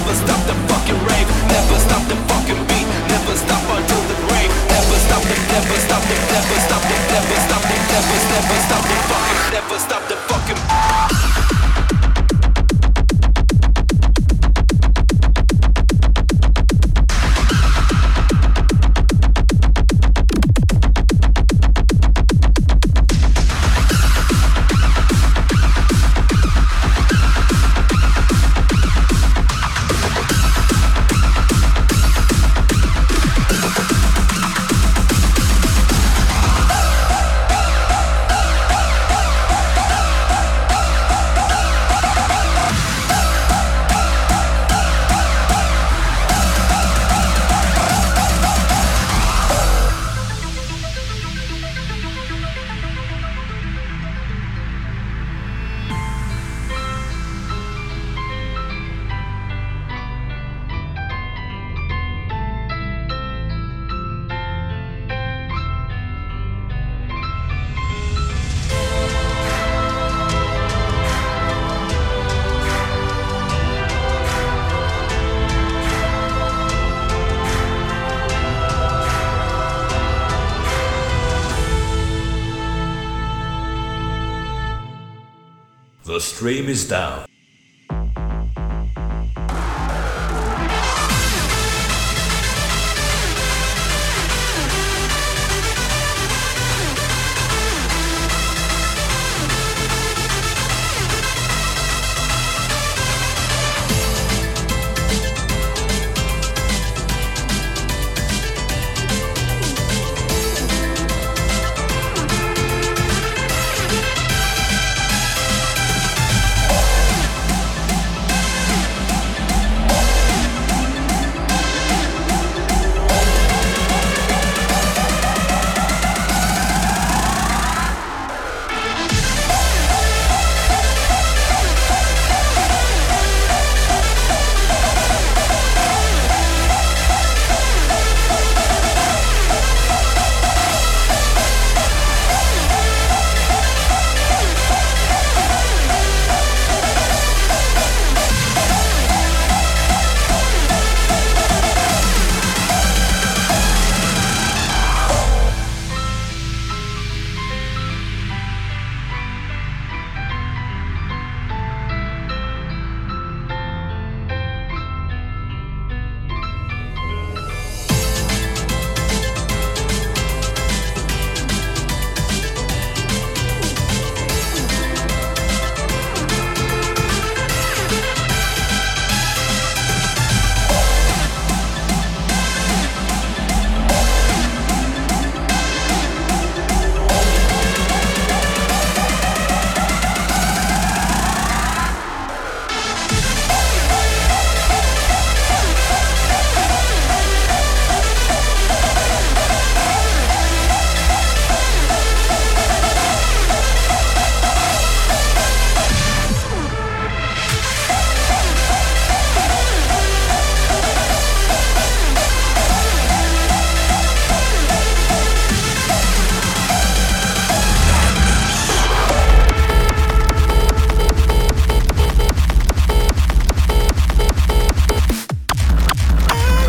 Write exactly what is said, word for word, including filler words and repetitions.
Never stop the fucking rave, never stop the fucking beat, never stop until the grave. Never stop the, never stop the, never stop the, never stop the, never, never stop the fucking, never stop the fucking. The stream is down.